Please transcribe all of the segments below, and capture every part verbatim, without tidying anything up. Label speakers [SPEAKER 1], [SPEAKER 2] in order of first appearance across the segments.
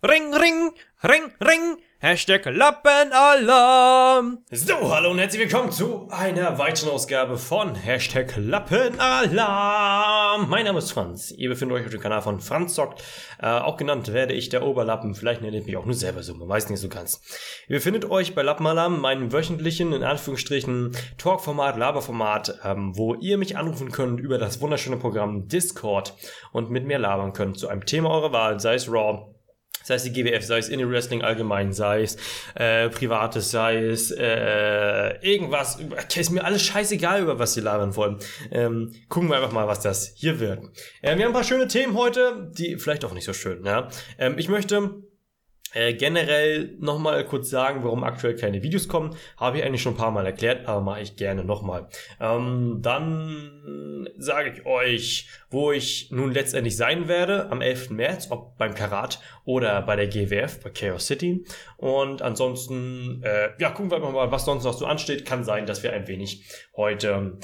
[SPEAKER 1] Ring, ring, ring, ring, Hashtag Lappenalarm. So, hallo und herzlich willkommen zu einer weiteren Ausgabe von Hashtag Lappenalarm. Mein Name ist Franz, ihr befindet euch auf dem Kanal von Franz Zockt. Äh, auch genannt werde ich der Oberlappen, vielleicht nennt ihr mich auch nur selber so, man weiß nicht so ganz. Ihr befindet euch bei Lappenalarm, meinem wöchentlichen, in Anführungsstrichen, Talk-Format, Laberformat, ähm, wo ihr mich anrufen könnt über das wunderschöne Programm Discord und mit mir labern könnt zu einem Thema eurer Wahl, sei es Raw, sei es die G W F, sei es Indie Wrestling allgemein, sei es äh, Privates, sei es äh, irgendwas. Ist mir alles scheißegal, über was sie labern wollen. Ähm, gucken wir einfach mal, was das hier wird. Äh, wir haben ein paar schöne Themen heute, die vielleicht auch nicht so schön. Ja? Ähm, ich möchte Äh, generell nochmal kurz sagen, warum aktuell keine Videos kommen. Habe ich eigentlich schon ein paar Mal erklärt, aber mache ich gerne nochmal. Ähm, dann sage ich euch, wo ich nun letztendlich sein werde, am elften März, ob beim Karat oder bei der G W F, bei Chaos City. Und ansonsten, äh, ja, gucken wir einfach mal, was sonst noch so ansteht. Kann sein, dass wir ein wenig heute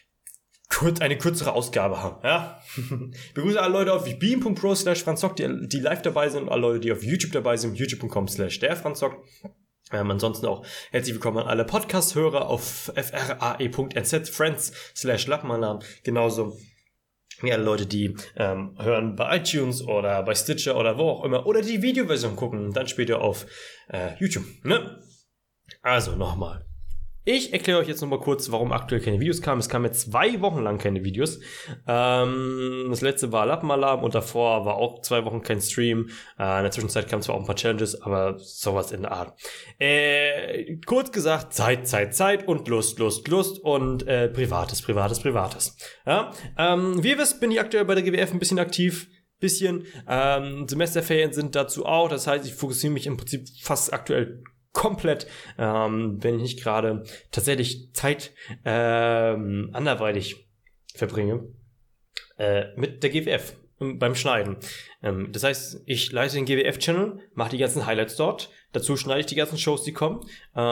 [SPEAKER 1] kurz eine kürzere Ausgabe haben, ja. Ich begrüße alle Leute auf beam punkt pro slash franzock, die, die live dabei sind, und alle Leute, die auf YouTube dabei sind, youtube punkt com slash der franzock. Ähm, ansonsten auch herzlich willkommen an alle Podcast-Hörer auf frae punkt n z, friends slash lappenalarm, genauso wie alle Leute, die ähm, hören bei iTunes oder bei Stitcher oder wo auch immer, oder die Videoversion gucken, dann später auf äh, YouTube, ne? Also nochmal. Ich erkläre euch jetzt nochmal kurz, warum aktuell keine Videos kamen. Es kamen jetzt zwei Wochen lang keine Videos. Ähm, das letzte war Lappenalarm und davor war auch zwei Wochen kein Stream. Äh, in der Zwischenzeit kamen zwar auch ein paar Challenges, aber sowas in der Art. Äh, kurz gesagt, Zeit, Zeit, Zeit und Lust, Lust, Lust und äh, Privates, Privates, Privates. Ja? Ähm, wie ihr wisst, bin ich aktuell bei der G W F ein bisschen aktiv. Bisschen. Ähm, Semesterferien sind dazu auch. Das heißt, ich fokussiere mich im Prinzip fast aktuell komplett, ähm, wenn ich nicht gerade tatsächlich Zeit ähm, anderweitig verbringe äh, mit der G W F ähm, beim Schneiden. Ähm, das heißt, ich leite den G W F-Channel, mache die ganzen Highlights dort, dazu schneide ich die ganzen Shows, die kommen,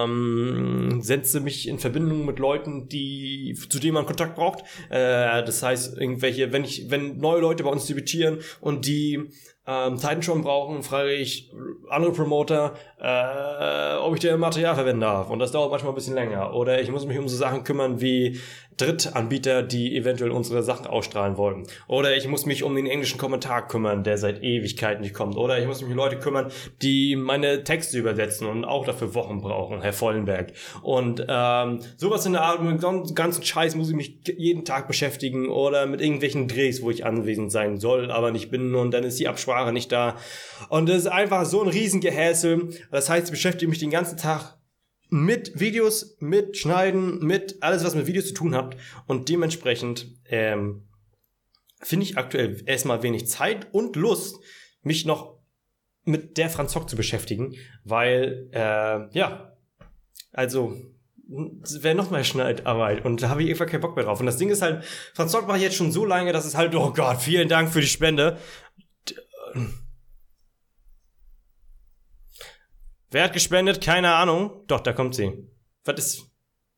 [SPEAKER 1] ähm, setze mich in Verbindung mit Leuten, die zu denen man Kontakt braucht. Äh, das heißt, irgendwelche, wenn ich, wenn neue Leute bei uns debütieren und die ähm, Titantron brauchen, frage ich andere Promoter, äh, ob ich deren Material verwenden darf. Und das dauert manchmal ein bisschen länger. Oder ich muss mich um so Sachen kümmern wie Drittanbieter, die eventuell unsere Sachen ausstrahlen wollen. Oder ich muss mich um den englischen Kommentar kümmern, der seit Ewigkeiten nicht kommt. Oder ich muss mich um Leute kümmern, die meine Texte übersetzen und auch dafür Wochen brauchen, Herr Vollenberg. Und ähm, sowas in der Art, mit dem ganzen Scheiß muss ich mich jeden Tag beschäftigen. Oder mit irgendwelchen Drehs, wo ich anwesend sein soll, aber nicht bin. Und dann ist die Absprache nicht da. Und das ist einfach so ein Riesengehässel. Das heißt, ich beschäftige mich den ganzen Tag mit Videos, mit Schneiden, mit alles, was mit Videos zu tun hat. Und dementsprechend ähm, finde ich aktuell erstmal wenig Zeit und Lust, mich noch mit der Franz Zockt zu beschäftigen, weil, äh, ja, also es wäre noch mehr Schneidarbeit und da habe ich einfach keinen Bock mehr drauf. Und das Ding ist halt, Franz Zockt mache ich jetzt schon so lange, dass es halt, oh Gott, vielen Dank für die Spende. Wer hat gespendet? Keine Ahnung. Doch, da kommt sie. Was ist?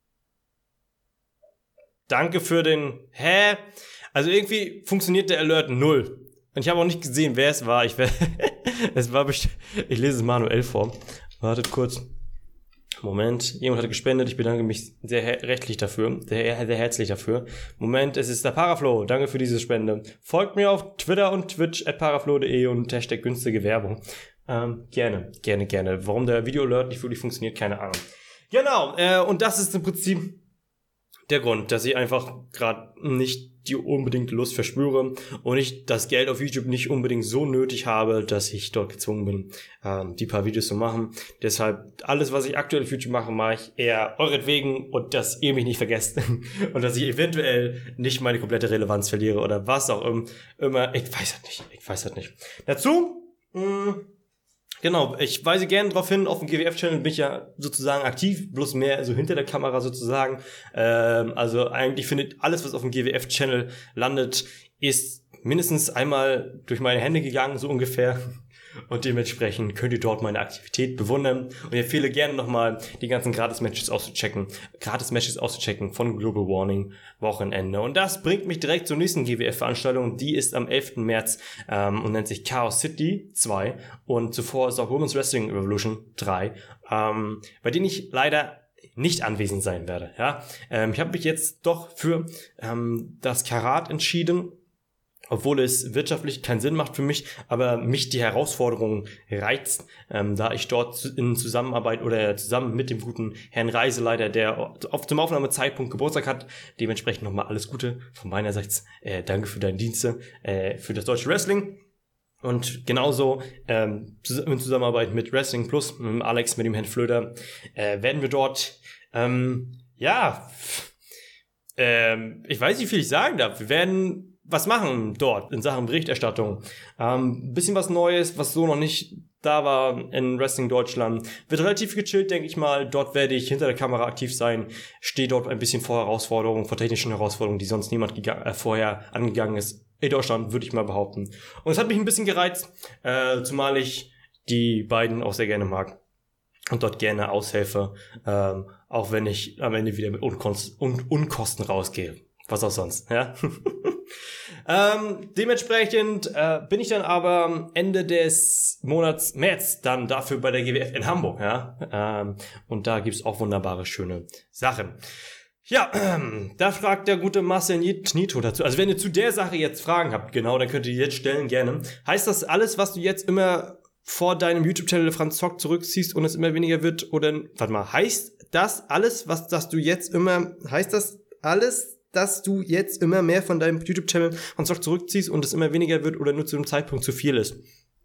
[SPEAKER 1] Danke für den... Hä? Also irgendwie funktioniert der Alert null. Und ich habe auch nicht gesehen, wer es war. Ich, es war bestimmt... Ich lese es manuell vor. Wartet kurz. Moment. Jemand hat gespendet. Ich bedanke mich sehr her- rechtlich dafür. Sehr, sehr herzlich dafür. Moment, es ist der Paraflo. Danke für diese Spende. Folgt mir auf Twitter und Twitch at paraflo punkt de und Hashtag günstige Werbung. Ähm, gerne, gerne, gerne. Warum der Video-Alert nicht wirklich funktioniert, keine Ahnung. Genau, äh, und das ist im Prinzip der Grund, dass ich einfach gerade nicht die unbedingte Lust verspüre und ich das Geld auf YouTube nicht unbedingt so nötig habe, dass ich dort gezwungen bin, ähm, die paar Videos zu machen. Deshalb, alles, was ich aktuell auf YouTube mache, mache ich eher euretwegen und dass ihr mich nicht vergesst und dass ich eventuell nicht meine komplette Relevanz verliere oder was auch immer. Ich weiß das nicht, ich weiß das nicht. Dazu, mh, genau, ich weise gerne darauf hin, auf dem G W F-Channel bin ich ja sozusagen aktiv, bloß mehr so hinter der Kamera sozusagen. Ähm, also eigentlich findet alles, was auf dem G W F-Channel landet, ist mindestens einmal durch meine Hände gegangen, so ungefähr. Und dementsprechend könnt ihr dort meine Aktivität bewundern. Und ich empfehle gerne nochmal, die ganzen Gratis-Matches auszuchecken. Gratis-Matches auszuchecken von Global Warning Wochenende. Und das bringt mich direkt zur nächsten G W F-Veranstaltung. Die ist am elften März ähm, und nennt sich Chaos City zwei. Und zuvor ist auch Women's Wrestling Revolution drei, ähm, bei denen ich leider nicht anwesend sein werde. Ja, ähm, ich habe mich jetzt doch für ähm, das Karat entschieden, obwohl es wirtschaftlich keinen Sinn macht für mich, aber mich die Herausforderung reizt, ähm, da ich dort in Zusammenarbeit oder zusammen mit dem guten Herrn Reiseleiter, der auf zum Aufnahmezeitpunkt Geburtstag hat, dementsprechend nochmal alles Gute von meinerseits. Äh, danke für deine Dienste, äh, für das deutsche Wrestling. Und genauso ähm, in Zusammenarbeit mit Wrestling Plus, mit dem Alex, mit dem Herrn Flöter, äh, werden wir dort, ähm, ja, ähm, ich weiß nicht, wie viel ich sagen darf. Wir werden was machen dort in Sachen Berichterstattung. Ähm, bisschen was Neues, was so noch nicht da war in Wrestling Deutschland. Wird relativ gechillt, denke ich mal. Dort werde ich hinter der Kamera aktiv sein. Stehe dort ein bisschen vor Herausforderungen, vor technischen Herausforderungen, die sonst niemand gega- äh, vorher angegangen ist. In Deutschland, würde ich mal behaupten. Und es hat mich ein bisschen gereizt, äh, zumal ich die beiden auch sehr gerne mag und dort gerne aushelfe, ähm, auch wenn ich am Ende wieder mit Unkost- Un- Unkosten rausgehe. Was auch sonst, ja. ähm, dementsprechend äh, bin ich dann aber Ende des Monats März dann dafür bei der G W F in Hamburg, ja. Ähm, und da gibt's auch wunderbare, schöne Sachen. Ja, ähm, da fragt der gute Marcel Nito dazu. Also wenn ihr zu der Sache jetzt Fragen habt, genau, dann könnt ihr die jetzt stellen, gerne. Heißt das alles, was du jetzt immer vor deinem YouTube-Channel Franz Zock zurückziehst und es immer weniger wird? Oder, warte mal, heißt das alles, was dass du jetzt immer, heißt das alles, dass du jetzt immer mehr von deinem YouTube-Channel Franz Zock zurückziehst und es immer weniger wird oder nur zu einem Zeitpunkt zu viel ist?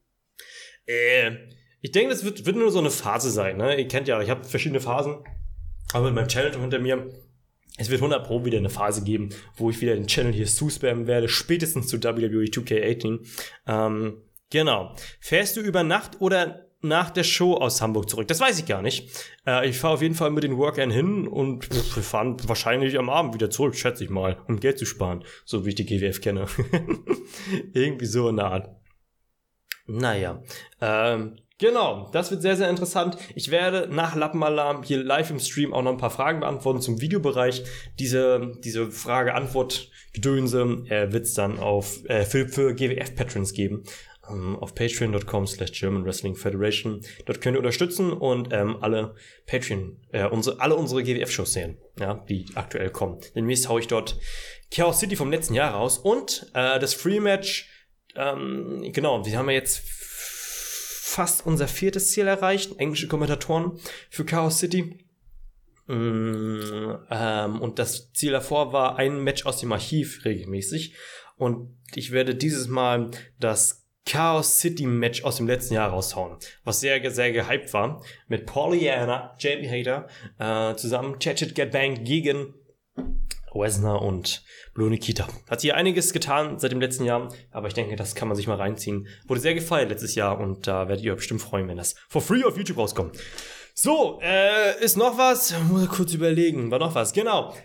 [SPEAKER 1] Äh, ich denke, das wird, wird nur so eine Phase sein, ne? Ihr kennt ja, ich habe verschiedene Phasen, aber mit meinem Channel hinter mir. Es wird hundert Pro wieder eine Phase geben, wo ich wieder den Channel hier zuspammen werde, spätestens zu W W E two K achtzehn. Ähm, genau. Fährst du über Nacht oder nach der Show aus Hamburg zurück? Das weiß ich gar nicht. Äh, ich fahre auf jeden Fall mit den Workern hin und pff, wir fahren wahrscheinlich am Abend wieder zurück, schätze ich mal, um Geld zu sparen. So wie ich die G W F kenne. Irgendwie so in der Art. Naja. Ähm, Genau, das wird sehr, sehr interessant. Ich werde nach Lappenalarm hier live im Stream auch noch ein paar Fragen beantworten zum Videobereich. Diese diese Frage-Antwort-Gedönse äh, wird es dann auf äh, für, für G W F-Patrons geben. Ähm, auf patreon dot com slash German Wrestling Federation. Dort könnt ihr unterstützen und ähm, alle Patreon, äh, unsere, alle unsere G W F-Shows sehen, ja, die aktuell kommen. Demnächst haue ich dort Chaos City vom letzten Jahr raus und äh, das Free-Match, ähm, genau, wir haben ja jetzt fast unser viertes Ziel erreicht, englische Kommentatoren für Chaos City. Mm, ähm, und das Ziel davor war ein Match aus dem Archiv regelmäßig. Und ich werde dieses Mal das Chaos City Match aus dem letzten Jahr raushauen, was sehr, sehr gehypt war. Mit Pollyanna, Jamie Hayter, äh, zusammen Chatchit Get Banged gegen Wesner und Blue Nikita. Hat hier einiges getan seit dem letzten Jahr, aber ich denke, das kann man sich mal reinziehen. Wurde sehr gefeiert letztes Jahr und da werdet ihr euch bestimmt freuen, wenn das for free auf YouTube rauskommt. So, äh, ist noch was? Muss kurz überlegen, war noch was? Genau.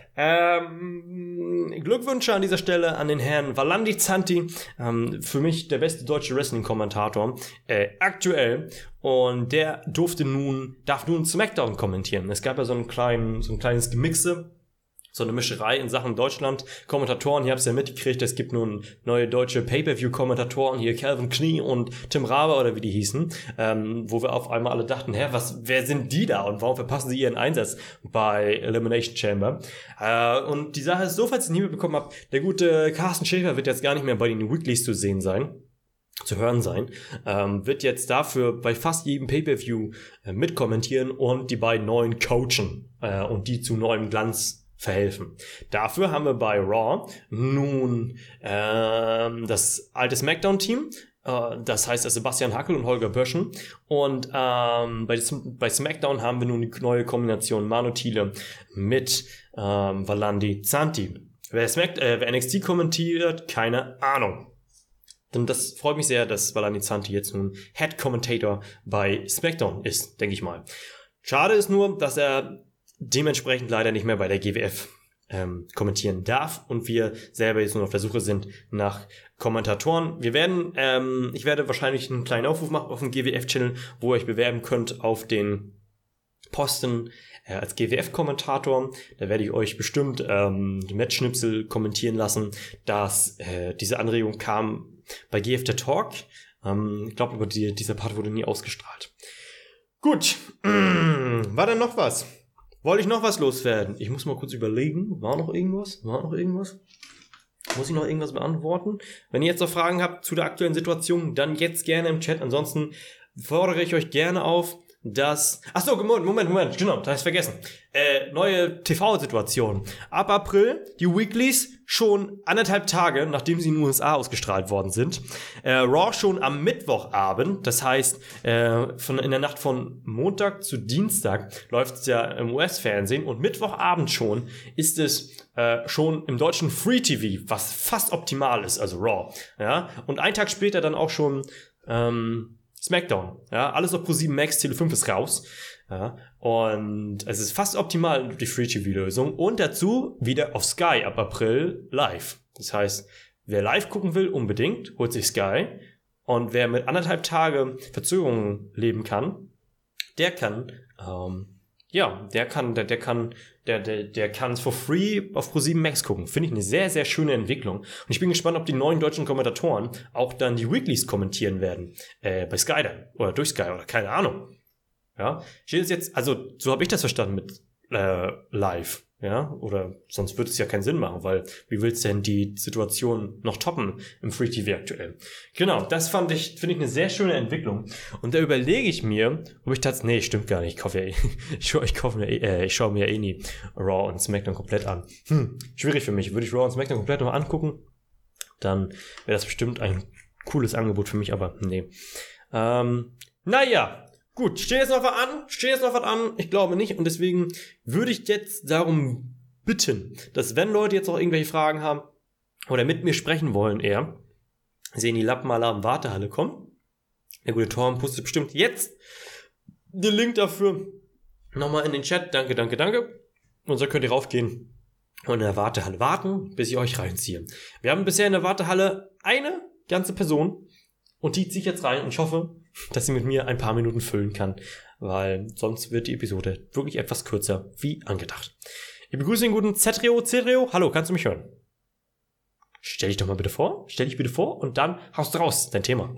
[SPEAKER 1] Ähm, Glückwünsche an dieser Stelle an den Herrn Valandi Zanti, ähm, für mich der beste deutsche Wrestling-Kommentator, äh, aktuell. Und der durfte nun, darf nun SmackDown kommentieren. Es gab ja so einen kleinen, so ein kleines Gemixe, so eine Mischerei in Sachen Deutschland. Kommentatoren, hier habt ihr ja mitgekriegt, es gibt nun neue deutsche Pay-Per-View-Kommentatoren, hier Calvin Knie und Tim Raber oder wie die hießen, ähm, wo wir auf einmal alle dachten, hä, was, wer sind die da und warum verpassen sie ihren Einsatz bei Elimination Chamber? Äh, und die Sache ist so, falls ihr es nie mitbekommen habt, der gute Carsten Schäfer wird jetzt gar nicht mehr bei den Weeklies zu sehen sein. zu hören sein, ähm, wird jetzt dafür bei fast jedem Pay-Per-View äh, mitkommentieren und die beiden neuen coachen äh, und die zu neuem Glanz verhelfen. Dafür haben wir bei Raw nun ähm, das alte SmackDown-Team, äh, das heißt Sebastian Hackel und Holger Böschen, und ähm, bei, bei SmackDown haben wir nun die neue Kombination Manu Thiele mit ähm, Valandi Zanti. Wer, Smack, äh, wer N X T kommentiert, keine Ahnung. Denn das freut mich sehr, dass Valandi Zanti jetzt nun Head Commentator bei SmackDown ist, denke ich mal. Schade ist nur, dass er dementsprechend leider nicht mehr bei der G W F ähm, kommentieren darf und wir selber jetzt nur auf der Suche sind nach Kommentatoren. Wir werden, ähm, ich werde wahrscheinlich einen kleinen Aufruf machen auf dem G W F-Channel, wo ihr euch bewerben könnt auf den Posten äh, als G W F-Kommentator. Da werde ich euch bestimmt ähm, Matchschnipsel kommentieren lassen, dass äh, diese Anregung kam bei G F der Talk. Ähm, ich glaube, aber die, dieser Part wurde nie ausgestrahlt. Gut, war da noch was? Wollte ich noch was loswerden? Ich muss mal kurz überlegen. War noch irgendwas? War noch irgendwas? Muss ich noch irgendwas beantworten? Wenn ihr jetzt noch Fragen habt zu der aktuellen Situation, dann jetzt gerne im Chat. Ansonsten fordere ich euch gerne auf, dass... Achso, Moment, Moment, Moment. Genau, das habe ich vergessen. Äh, neue T V-Situation. Ab April, die Weeklies schon anderthalb Tage, nachdem sie in den U S A ausgestrahlt worden sind. Äh, Raw schon am Mittwochabend. Das heißt, äh, von, in der Nacht von Montag zu Dienstag läuft es ja im U S-Fernsehen. Und Mittwochabend schon ist es äh, schon im deutschen Free-T V, was fast optimal ist, also Raw. Ja? Und einen Tag später dann auch schon... Ähm, SmackDown, ja, alles auf Pro sieben Max, Tele fünf ist raus, ja, und es ist fast optimal, die Free-T V-Lösung, und dazu wieder auf Sky ab April live. Das heißt, wer live gucken will, unbedingt, holt sich Sky, und wer mit anderthalb Tage Verzögerung leben kann, der kann, ähm, ja, der kann, der, der kann, der, der, der kann es for free auf Pro sieben Max gucken. Finde ich eine sehr, sehr schöne Entwicklung. Und ich bin gespannt, ob die neuen deutschen Kommentatoren auch dann die Weeklies kommentieren werden. Äh, bei Sky dann. Oder durch Sky oder keine Ahnung. Ja. Steht es jetzt, also, so habe ich das verstanden mit, äh, live. Ja, oder sonst würde es ja keinen Sinn machen, weil wie willst du denn die Situation noch toppen im Free T V aktuell? Genau, das fand ich, finde ich eine sehr schöne Entwicklung. Und da überlege ich mir, ob ich tatsächlich, nee, stimmt gar nicht, ich kaufe ja eh, ich, schaue, ich, kaufe mir, äh, ich schaue mir ja eh nie Raw und SmackDown komplett an. Hm, schwierig für mich. Würde ich Raw und SmackDown komplett noch angucken, dann wäre das bestimmt ein cooles Angebot für mich, aber nee. Ähm, naja. Gut, steht jetzt noch was an? Steht jetzt noch was an? Ich glaube nicht. Und deswegen würde ich jetzt darum bitten, dass wenn Leute jetzt auch irgendwelche Fragen haben oder mit mir sprechen wollen eher, sie in die Lappenmaler Wartehalle kommen. Der gute Torben postet bestimmt jetzt den Link dafür nochmal in den Chat. Danke, danke, danke. Und so könnt ihr raufgehen und in der Wartehalle warten, bis ich euch reinziehe. Wir haben bisher in der Wartehalle eine ganze Person und die ziehe ich jetzt rein und ich hoffe, dass sie mit mir ein paar Minuten füllen kann, weil sonst wird die Episode wirklich etwas kürzer wie angedacht. Ich begrüße den guten Zetrio. Zetrio, hallo, kannst du mich hören? Stell dich doch mal bitte vor, stell dich bitte vor und dann haust du raus, dein Thema.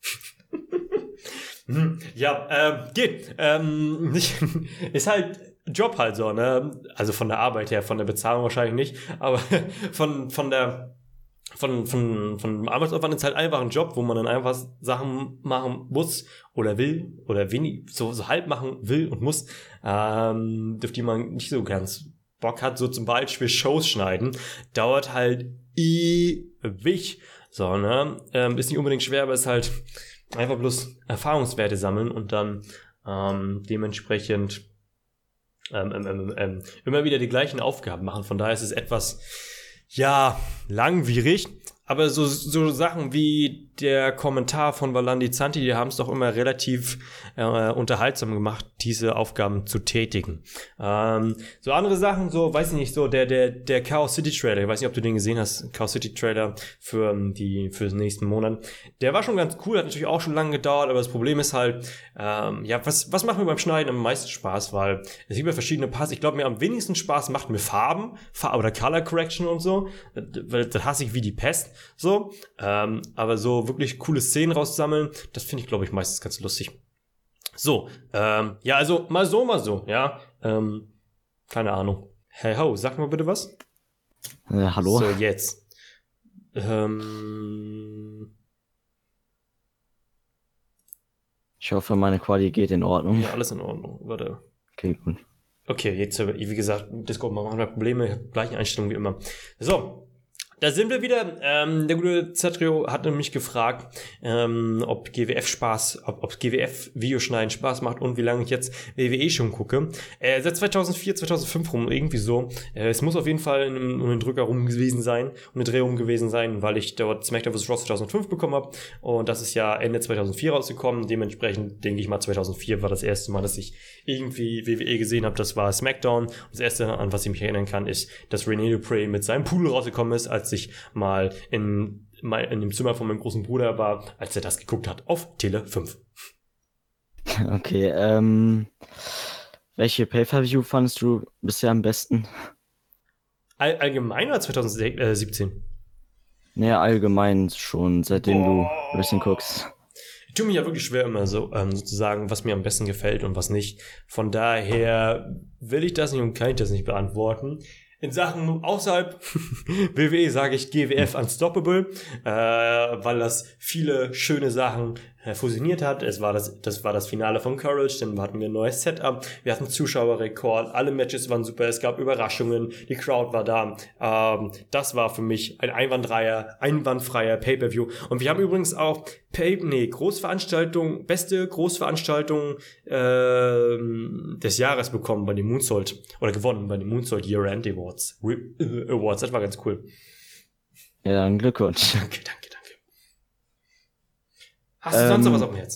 [SPEAKER 1] Ja, ähm, geht. Ähm, nicht, ist halt Job halt so, ne? Also von der Arbeit her, von der Bezahlung wahrscheinlich nicht, aber von, von der Von, von, von dem Arbeitsaufwand ist halt einfach ein Job, wo man dann einfach Sachen machen muss oder will oder wenig, so, so halb machen will und muss, ähm, auf die man nicht so ganz Bock hat, so zum Beispiel Shows schneiden, dauert halt ewig. So, ne? Ähm, ist nicht unbedingt schwer, aber ist halt einfach bloß Erfahrungswerte sammeln und dann ähm, dementsprechend ähm, ähm, ähm, immer wieder die gleichen Aufgaben machen. Von daher ist es etwas, ja, langwierig, aber so, so Sachen wie der Kommentar von Valandi Zanti, die haben es doch immer relativ äh, unterhaltsam gemacht, diese Aufgaben zu tätigen. Ähm, so andere Sachen, so, weiß ich nicht, so der der der Chaos City Trailer, ich weiß nicht, ob du den gesehen hast, Chaos City Trailer für die für den nächsten Monat. Der war schon ganz cool, hat natürlich auch schon lange gedauert, aber das Problem ist halt, ähm, ja, was was macht mir beim Schneiden am meisten Spaß, weil es gibt ja verschiedene Pass. Ich glaube, mir am wenigsten Spaß macht mir Farben, Farbe oder Color Correction und so, weil das hasse ich wie die Pest, so. Ähm, aber so wirklich coole Szenen raussammeln, das finde ich, glaube ich, meistens ganz lustig. So, ähm, ja, also mal so, mal so, ja, ähm, keine Ahnung. Hey ho, sag mal bitte was.
[SPEAKER 2] Äh, hallo.
[SPEAKER 1] So, jetzt. Ähm,
[SPEAKER 2] ich hoffe, meine Quali geht in Ordnung.
[SPEAKER 1] ja, alles in Ordnung, warte.
[SPEAKER 2] Okay, gut.
[SPEAKER 1] Okay, jetzt, wie gesagt, Discord machen wir Probleme, gleiche Einstellung wie immer. So, da sind wir wieder. Ähm, der gute Zetrio hat nämlich gefragt, ähm, ob G W F Spaß, ob, ob G W F-Videoschneiden Spaß macht und wie lange ich jetzt W W E schon gucke. Äh, seit zweitausendvier, zweitausendfünf rum, irgendwie so. Äh, es muss auf jeden Fall um, um den Drücker rum gewesen sein, um den Dreh rum gewesen sein, weil ich dort SmackDown versus. Raw zweitausendfünf bekommen habe. Und das ist ja Ende zweitausendvier rausgekommen. Dementsprechend denke ich mal, zweitausendvier war das erste Mal, dass ich irgendwie W W E gesehen habe. Das war SmackDown. Und das erste, an was ich mich erinnern kann, ist, dass Rene Dupree mit seinem Pudel rausgekommen ist, als ich mal in, mal in dem Zimmer von meinem großen Bruder war, als er das geguckt hat auf Tele fünf.
[SPEAKER 2] Okay, ähm, welche Pay-Per-View fandest du bisher am besten?
[SPEAKER 1] All, allgemein oder zweitausendsiebzehn?
[SPEAKER 2] Naja, allgemein schon, seitdem
[SPEAKER 1] Boah.
[SPEAKER 2] du Wrestling guckst.
[SPEAKER 1] Ich tue mich ja wirklich schwer immer so, ähm, sozusagen, was mir am besten gefällt und was nicht. Von daher will ich das nicht und kann ich das nicht beantworten. In Sachen außerhalb W W E sage ich G W F Unstoppable, äh, weil das viele schöne Sachen äh, fusioniert hat. Es war das, das war das Finale von Courage, dann hatten wir ein neues Setup, wir hatten Zuschauerrekord, alle Matches waren super, es gab Überraschungen, die Crowd war da. Ähm, das war für mich ein einwandfreier, einwandfreier Pay-Per-View. Und wir haben übrigens auch Pay, nee, Großveranstaltung, beste Großveranstaltung äh, des Jahres bekommen bei den Moonsault, oder gewonnen bei den Moonsault Year-End Awards. Awards, das war ganz cool.
[SPEAKER 2] Ja, dann Glückwunsch.
[SPEAKER 1] Danke, danke, danke. Hast du ähm, sonst noch was auf dem Herzen?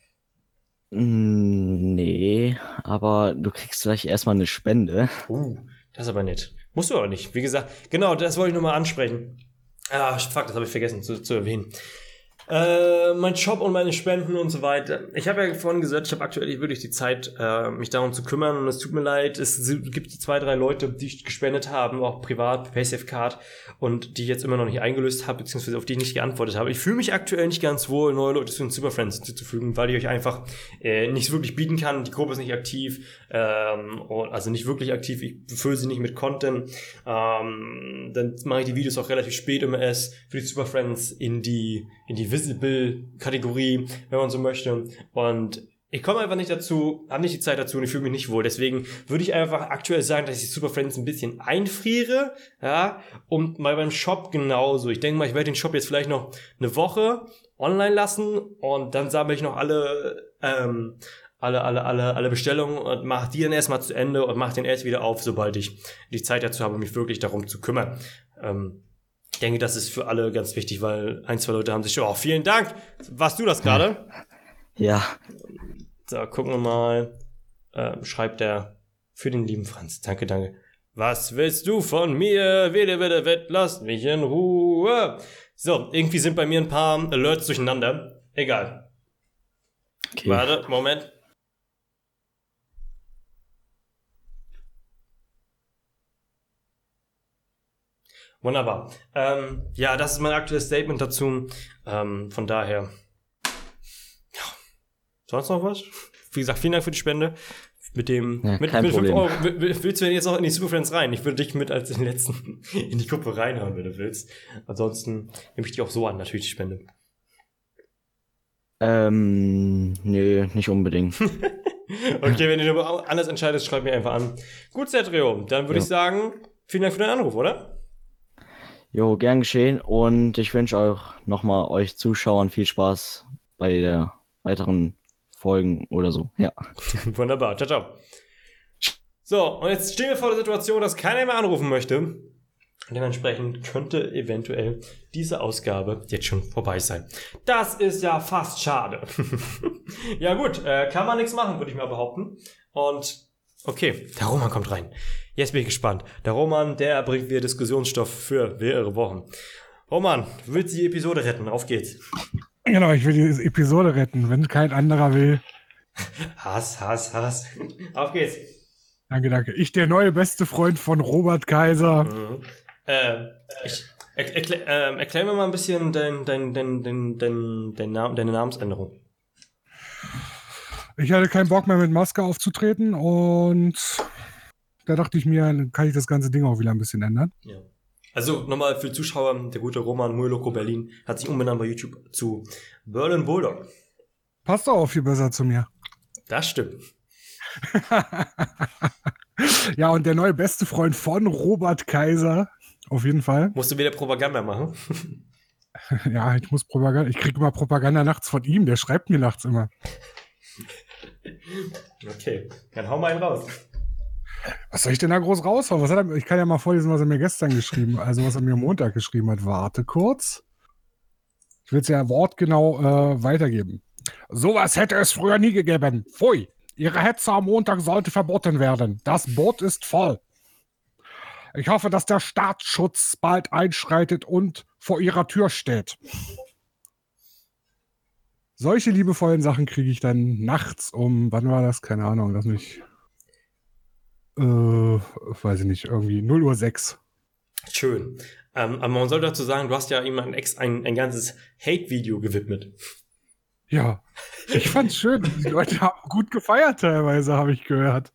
[SPEAKER 2] Nee, aber du kriegst vielleicht erstmal eine Spende.
[SPEAKER 1] Uh, das ist aber nett. Musst du aber nicht. Wie gesagt, genau, das wollte ich nochmal ansprechen. Ah, fuck, das habe ich vergessen zu, zu erwähnen. Äh, mein Job und meine Spenden und so weiter. Ich habe ja vorhin gesagt, ich habe aktuell nicht wirklich die Zeit, äh, mich darum zu kümmern, und es tut mir leid, es gibt zwei, drei Leute, die gespendet haben, auch privat, PaySafe-Card, und die ich jetzt immer noch nicht eingelöst habe, beziehungsweise auf die ich nicht geantwortet habe. Ich fühle mich aktuell nicht ganz wohl, neue Leute zu den Superfriends hinzuzufügen, weil ich euch einfach äh, nichts wirklich bieten kann. Die Gruppe ist nicht aktiv, ähm, also nicht wirklich aktiv, ich befülle sie nicht mit Content. Ähm, dann mache ich die Videos auch relativ spät immer erst für die Superfriends in die in die Visible-Kategorie, wenn man so möchte. Und ich komme einfach nicht dazu, habe nicht die Zeit dazu und ich fühle mich nicht wohl. Deswegen würde ich einfach aktuell sagen, dass ich die Superfriends ein bisschen einfriere, ja, und mal beim Shop genauso. Ich denke mal, ich werde den Shop jetzt vielleicht noch eine Woche online lassen und dann sammle ich noch alle, ähm, alle, alle, alle, alle Bestellungen und mache die dann erstmal zu Ende und mache den erst wieder auf, sobald ich die Zeit dazu habe, mich wirklich darum zu kümmern. Ähm, Ich denke, das ist für alle ganz wichtig, weil ein, zwei Leute haben sich, oh, vielen Dank. Warst du das gerade?
[SPEAKER 2] Ja.
[SPEAKER 1] So, gucken wir mal. Ähm, schreibt er für den lieben Franz. Danke, danke. Was willst du von mir? Wede, wede, wed, lass mich in Ruhe. So, irgendwie sind bei mir ein paar Alerts durcheinander. Egal. Okay. Warte, Moment. Wunderbar. Ähm, ja, das ist mein aktuelles Statement dazu. Ähm, von daher. Ja. Sonst noch was? Wie gesagt, vielen Dank für die Spende. Mit dem,
[SPEAKER 2] ja,
[SPEAKER 1] mit, mit fünf Euro. Willst du denn jetzt noch in die Superfriends rein? Ich würde dich mit als den letzten in die Gruppe reinhauen, wenn du willst. Ansonsten nehme ich dich auch so an, natürlich die Spende.
[SPEAKER 2] Ähm, nee, nicht unbedingt.
[SPEAKER 1] Okay, wenn du anders entscheidest, schreib mir einfach an. Gut, Sergio, dann würde ja. ich sagen, vielen Dank für deinen Anruf, oder?
[SPEAKER 2] Jo, gern geschehen, und ich wünsche auch nochmal euch Zuschauern viel Spaß bei der weiteren Folgen oder so. Ja.
[SPEAKER 1] Wunderbar. Ciao, ciao. So, und jetzt stehen wir vor der Situation, dass keiner mehr anrufen möchte. Dementsprechend könnte eventuell diese Ausgabe jetzt schon vorbei sein. Das ist ja fast schade. Ja gut, äh, kann man nichts machen, würde ich mal behaupten. Und okay, der Roman kommt rein. Jetzt bin ich gespannt. Der Roman, der bringt wieder Diskussionsstoff für mehrere Wochen. Roman, du willst die Episode retten? Auf geht's.
[SPEAKER 3] Genau, ich will die Episode retten, wenn kein anderer will.
[SPEAKER 1] Hass, Hass, Hass. Auf geht's.
[SPEAKER 3] Danke, danke. Ich, der neue beste Freund von Robert Kaiser.
[SPEAKER 1] Mhm. Äh, ich, er, erklär, äh, erklär mir mal ein bisschen dein, dein, dein, dein, dein, dein Nam- deine Namensänderung.
[SPEAKER 3] Ich hatte keinen Bock mehr mit Maske aufzutreten und da dachte ich mir, kann ich das ganze Ding auch wieder ein bisschen ändern.
[SPEAKER 1] Ja. Also nochmal für die Zuschauer, der gute Roman Mueloko Berlin hat sich umbenannt bei YouTube zu Berlin Bulldog.
[SPEAKER 3] Passt doch auch viel besser zu mir.
[SPEAKER 1] Das stimmt.
[SPEAKER 3] Ja, und der neue beste Freund von Robert Kaiser. Auf jeden Fall.
[SPEAKER 1] Musst du wieder Propaganda machen?
[SPEAKER 3] Ja, ich muss Propaganda. Ich kriege immer Propaganda nachts von ihm. Der schreibt mir nachts immer.
[SPEAKER 1] Okay, dann hau mal einen raus.
[SPEAKER 3] Was soll ich denn da groß raushauen? Was hat er, ich kann ja mal vorlesen, was er mir gestern geschrieben hat. Also, was er mir Montag geschrieben hat. Warte kurz. Ich will es ja wortgenau äh, weitergeben. Sowas hätte es früher nie gegeben. Pfui. Ihre Hetze am Montag sollte verboten werden. Das Boot ist voll. Ich hoffe, dass der Staatsschutz bald einschreitet und vor ihrer Tür steht. Solche liebevollen Sachen kriege ich dann nachts um, wann war das? Keine Ahnung, lass mich, äh, weiß ich nicht, irgendwie null Uhr sechs.
[SPEAKER 1] Schön. Ähm, aber man soll dazu sagen, du hast ja ihm ein, ein, ein ganzes Hate-Video gewidmet.
[SPEAKER 3] Ja, ich fand's schön. Die Leute haben gut gefeiert teilweise, habe ich gehört.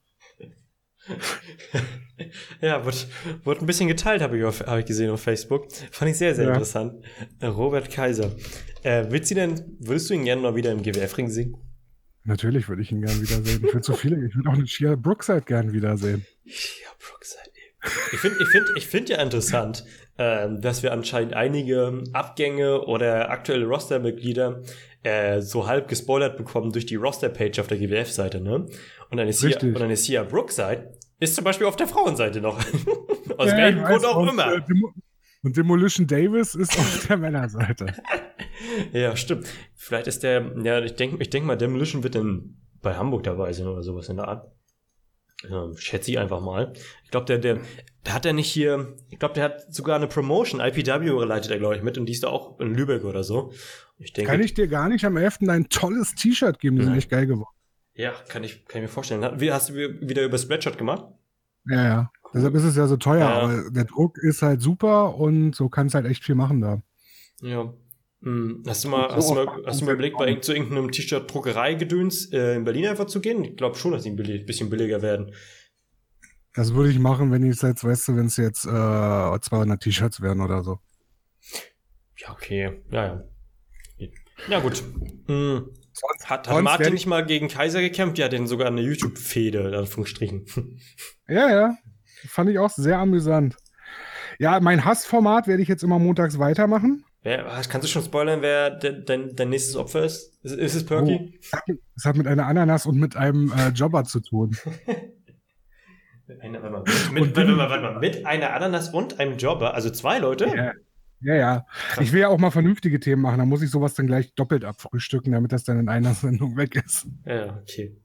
[SPEAKER 1] Ja, wurde, wurde ein bisschen geteilt, habe ich, hab ich gesehen auf Facebook. Fand ich sehr, sehr
[SPEAKER 3] Ja.
[SPEAKER 1] interessant. Äh, Robert Kaiser. Äh, willst du denn, würdest du ihn gerne mal wieder im G W F-Ring sehen?
[SPEAKER 3] Natürlich würde ich ihn gern wiedersehen. Ich würde so viele, ich würde auch eine Shia Brookside gern wiedersehen.
[SPEAKER 1] Ja, Brookside. Ich finde ich find, ich find ja interessant, äh, dass wir anscheinend einige Abgänge oder aktuelle Roster-Mitglieder äh, so halb gespoilert bekommen durch die Roster-Page auf der G W F-Seite, ne? Und eine Sia,
[SPEAKER 3] Richtig.
[SPEAKER 1] und eine Sia Brookside ist zum Beispiel auf der Frauenseite noch. Aus
[SPEAKER 3] Ja,
[SPEAKER 1] welchem
[SPEAKER 3] ich
[SPEAKER 1] Grund
[SPEAKER 3] weiß,
[SPEAKER 1] auch
[SPEAKER 3] und,
[SPEAKER 1] immer.
[SPEAKER 3] äh, Demo- Und Demolition Davis ist auf der Männerseite.
[SPEAKER 1] Ja, stimmt. Vielleicht ist der, ja, ich denke ich denk mal, Demolition wird dann bei Hamburg dabei sein oder sowas in der Art. Ähm, schätze ich einfach mal. Ich glaube, der, der, der hat ja nicht hier, ich glaube, der hat sogar eine Promotion, I P W leitet er, glaube ich, mit und die ist da auch in Lübeck oder so. Ich denke,
[SPEAKER 3] Kann ich dir gar nicht am elften ein tolles T-Shirt geben? Die sind
[SPEAKER 1] Nein.
[SPEAKER 3] echt geil geworden.
[SPEAKER 1] ja, kann ich, kann ich mir vorstellen. Hat- Wie, hast du wieder über Spreadshot gemacht?
[SPEAKER 3] Ja, ja. Deshalb ist es ja so teuer,
[SPEAKER 1] Ja.
[SPEAKER 3] aber der Druck ist halt super und so kannst halt echt viel machen da.
[SPEAKER 1] Ja. Hm, Hast du mal,
[SPEAKER 3] So
[SPEAKER 1] hast du mal,
[SPEAKER 3] oft
[SPEAKER 1] hast du mal überlegt, bei, zu irgendeinem T-Shirt-Druckerei-Gedöns äh, in Berlin einfach zu gehen? Ich glaube schon, dass die ein billig- bisschen billiger werden.
[SPEAKER 3] Das würde ich machen, wenn ich jetzt, weißt du, wenn es jetzt äh, zweihundert T-Shirts wären oder so.
[SPEAKER 1] Ja, okay. Ja, ja. Ja, gut. Hm.
[SPEAKER 3] Sonst,
[SPEAKER 1] Hat, hat
[SPEAKER 3] sonst
[SPEAKER 1] Martin
[SPEAKER 3] werd
[SPEAKER 1] nicht mal gegen Kaiser gekämpft? Ja, denn sogar eine YouTube-Fehde, in Anführungsstrichen.
[SPEAKER 3] Ja, ja. Fand ich auch sehr amüsant. Ja, mein Hassformat werde ich jetzt immer montags weitermachen.
[SPEAKER 1] Wer, kannst du schon spoilern, wer de, dein, dein nächstes Opfer ist? Ist, ist es Perky?
[SPEAKER 3] Es hat, es hat mit einer Ananas und mit einem äh, Jobber zu tun.
[SPEAKER 1] Mit, einer, warte mal, mit, warte mal, warte mal, mit einer Ananas und einem Jobber, also zwei Leute?
[SPEAKER 3] Ja, ja, ja. Ich will ja auch mal vernünftige Themen machen. Da muss ich sowas dann gleich doppelt abfrühstücken, damit das dann in einer Sendung weg ist.
[SPEAKER 1] Ja, okay.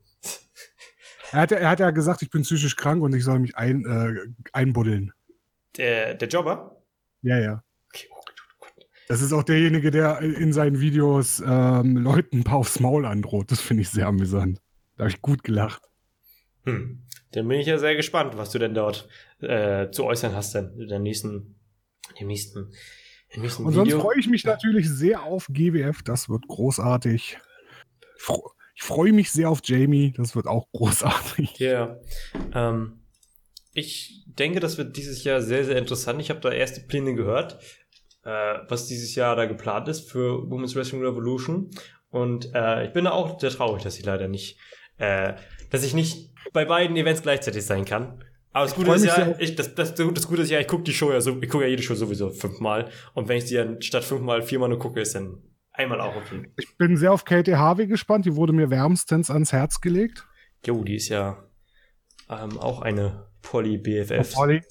[SPEAKER 3] Er hat, ja- er hat ja gesagt, ich bin psychisch krank und ich soll mich ein, äh, einbuddeln.
[SPEAKER 1] Der, der Jobber?
[SPEAKER 3] Ja, ja.
[SPEAKER 1] Okay, oh Gott, oh Gott.
[SPEAKER 3] Das ist auch derjenige, der in seinen Videos ähm, Leuten ein paar aufs Maul androht. Das finde ich sehr amüsant. Da habe ich gut gelacht.
[SPEAKER 1] Hm. Dann bin ich ja sehr gespannt, was du denn dort äh, zu äußern hast, dann in der nächsten, im nächsten, im nächsten
[SPEAKER 3] Und sonst
[SPEAKER 1] Video.
[SPEAKER 3] freue ich mich natürlich sehr auf G W F. Das wird großartig. Ich fro- Ich freue mich sehr auf Jamie. Das wird auch großartig.
[SPEAKER 1] Ja. Ähm, ich denke, das wird dieses Jahr sehr, sehr interessant. Ich habe da erste Pläne gehört, äh, was dieses Jahr da geplant ist für Women's Wrestling Revolution. Und äh, ich bin da auch sehr traurig, dass ich leider nicht, äh, dass ich nicht bei beiden Events gleichzeitig sein kann. Aber das
[SPEAKER 3] Ich
[SPEAKER 1] Gute
[SPEAKER 3] freu
[SPEAKER 1] ist
[SPEAKER 3] mich
[SPEAKER 1] ja,
[SPEAKER 3] sehr auf-
[SPEAKER 1] ich, das, das, das Gute ist ja, ich gucke die Show ja so, ich gucke ja jede Show sowieso fünfmal. Und wenn ich die dann statt fünfmal viermal nur gucke, ist dann einmal auch okay.
[SPEAKER 3] Ich bin sehr auf Katie Harvey gespannt. Die wurde mir wärmstens ans Herz gelegt.
[SPEAKER 1] Jo, die ist ja ähm, auch eine Poly-B F F.
[SPEAKER 3] Polly.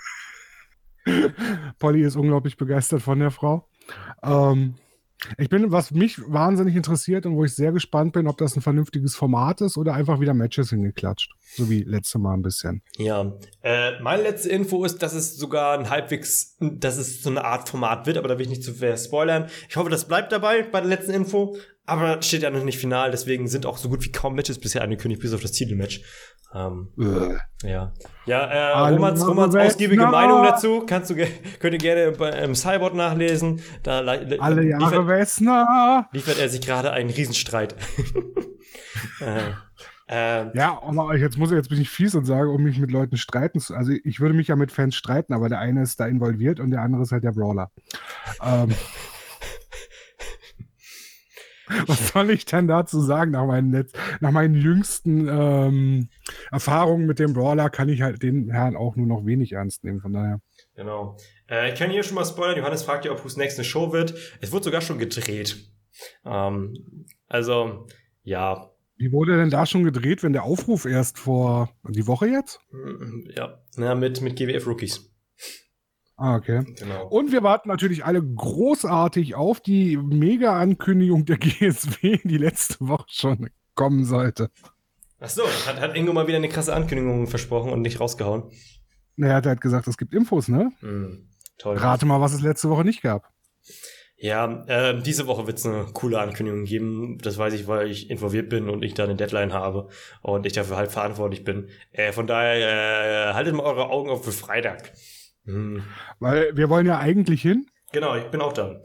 [SPEAKER 3] Polly ist unglaublich begeistert von der Frau. Ähm, ich bin, was mich wahnsinnig interessiert und wo ich sehr gespannt bin, ob das ein vernünftiges Format ist oder einfach wieder Matches hingeklatscht. So wie letzte Mal ein bisschen.
[SPEAKER 1] Ja, äh, meine letzte Info ist, dass es sogar ein halbwegs, dass es so eine Art Format wird, aber da will ich nicht zu sehr spoilern. Ich hoffe, das bleibt dabei bei der letzten Info, aber steht ja noch nicht final, deswegen sind auch so gut wie kaum Matches bisher angekündigt, bis auf das Titelmatch. Ähm, ja, ja äh,
[SPEAKER 3] Alle
[SPEAKER 1] Romans, Romans
[SPEAKER 3] Jahre
[SPEAKER 1] ausgiebige
[SPEAKER 3] Westner.
[SPEAKER 1] Meinung dazu kannst du, ge- könnt ihr gerne bei, im Cyborg nachlesen. Da li- li-
[SPEAKER 3] Alle Jahre
[SPEAKER 1] liefert,
[SPEAKER 3] Wessner.
[SPEAKER 1] liefert er sich gerade einen Riesenstreit. äh, äh,
[SPEAKER 3] Ja, aber jetzt muss ich, jetzt bin ich fies und sage, um mich mit Leuten streiten zu. Also ich würde mich ja mit Fans streiten, aber der eine ist da involviert und der andere ist halt der Brawler. Ähm, Was soll ich denn dazu sagen? Nach meinen, Letz nach meinen jüngsten ähm, Erfahrungen mit dem Brawler kann ich halt den Herrn auch nur noch wenig ernst nehmen, von daher.
[SPEAKER 1] Genau. Äh, ich kann hier schon mal spoilern, Johannes fragt ja, ob Who's Next eine Show wird. Es wird sogar schon gedreht. Ähm, also, ja.
[SPEAKER 3] Wie wurde denn da schon gedreht, wenn der Aufruf erst vor die Woche jetzt?
[SPEAKER 1] Ja, na, mit, mit G W F-Rookies.
[SPEAKER 3] Ah, okay.
[SPEAKER 1] Genau.
[SPEAKER 3] Und wir warten natürlich alle großartig auf die Mega-Ankündigung der G S W, die letzte Woche schon kommen sollte.
[SPEAKER 1] Ach so, hat, hat Ingo mal wieder eine krasse Ankündigung versprochen und nicht rausgehauen.
[SPEAKER 3] Na, er hat halt gesagt, es gibt Infos, ne?
[SPEAKER 1] Hm, toll.
[SPEAKER 3] Rate mal, was es letzte Woche nicht gab.
[SPEAKER 1] Ja, äh, diese Woche wird es eine coole Ankündigung geben. Das weiß ich, weil ich involviert bin und ich da eine Deadline habe und ich dafür halt verantwortlich bin. Äh, von daher, äh, haltet mal eure Augen auf für Freitag. Hm.
[SPEAKER 3] Weil wir wollen ja eigentlich hin.
[SPEAKER 1] Genau, ich bin auch da.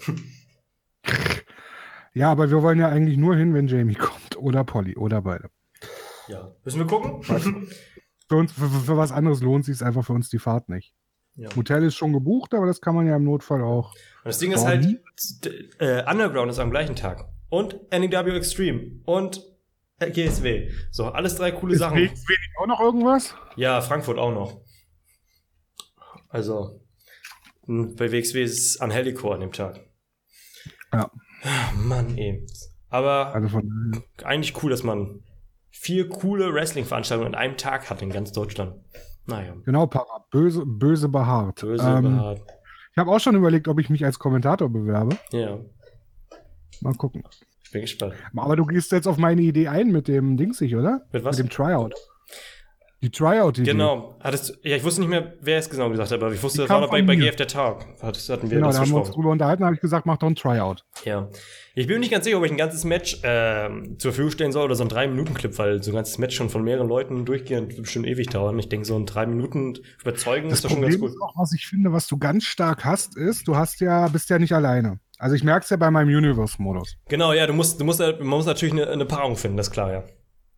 [SPEAKER 3] Ja, aber wir wollen ja eigentlich nur hin, wenn Jamie kommt. Oder Polly, oder beide.
[SPEAKER 1] Ja, müssen wir gucken?
[SPEAKER 3] Für, uns, für, für was anderes lohnt sich einfach für uns die Fahrt nicht.
[SPEAKER 1] Ja.
[SPEAKER 3] Hotel ist schon gebucht, aber das kann man ja im Notfall auch.
[SPEAKER 1] Und das Ding ist halt, äh, Underground ist am gleichen Tag. Und N E W Extreme. Und G S W. So, alles drei coole
[SPEAKER 3] Ist
[SPEAKER 1] Sachen.
[SPEAKER 3] W X W nicht auch noch irgendwas?
[SPEAKER 1] Ja, Frankfurt auch noch. Also, bei W X W ist es an Helicore an dem Tag.
[SPEAKER 3] Ja.
[SPEAKER 1] Mann, ey. Aber
[SPEAKER 3] Also von,
[SPEAKER 1] eigentlich cool, dass man vier coole Wrestling-Veranstaltungen an einem Tag hat in ganz Deutschland. Naja.
[SPEAKER 3] genau, Para. Böse, böse behaart.
[SPEAKER 1] Böse,
[SPEAKER 3] ähm,
[SPEAKER 1] behaart.
[SPEAKER 3] Ich habe auch schon überlegt, ob ich mich als Kommentator bewerbe.
[SPEAKER 1] Ja,
[SPEAKER 3] Mal gucken.
[SPEAKER 1] ich bin gespannt.
[SPEAKER 3] Aber du gehst jetzt auf meine Idee ein mit dem Dingsig, oder?
[SPEAKER 1] Mit was?
[SPEAKER 3] Mit dem Tryout. Die Tryout-Idee.
[SPEAKER 1] Genau. Hattest, ja, ich wusste nicht mehr, wer es genau gesagt hat, aber ich wusste,
[SPEAKER 3] Die
[SPEAKER 1] das war
[SPEAKER 3] kam
[SPEAKER 1] noch bei,
[SPEAKER 3] von
[SPEAKER 1] bei
[SPEAKER 3] mir.
[SPEAKER 1] G F der Tag. Das hatten wir
[SPEAKER 3] Genau,
[SPEAKER 1] das
[SPEAKER 3] da haben wir uns
[SPEAKER 1] besprochen.
[SPEAKER 3] drüber unterhalten, habe ich gesagt, mach doch ein Tryout.
[SPEAKER 1] Ja. Ich bin mir nicht ganz sicher, ob ich ein ganzes Match ähm, zur Verfügung stellen soll oder so ein drei Minuten Clip, weil so ein ganzes Match schon von mehreren Leuten durchgehend wird bestimmt ewig dauern. Ich denke, so ein drei Minuten überzeugen
[SPEAKER 3] Das
[SPEAKER 1] ist doch schon
[SPEAKER 3] Problem
[SPEAKER 1] ganz
[SPEAKER 3] ist
[SPEAKER 1] gut.
[SPEAKER 3] auch, was ich finde, was du ganz stark hast, ist, du hast ja, bist ja nicht alleine. Also ich merke es ja bei meinem Universe-Modus.
[SPEAKER 1] Genau, ja, du musst, du musst, man muss natürlich eine, eine Paarung finden, das ist klar, ja.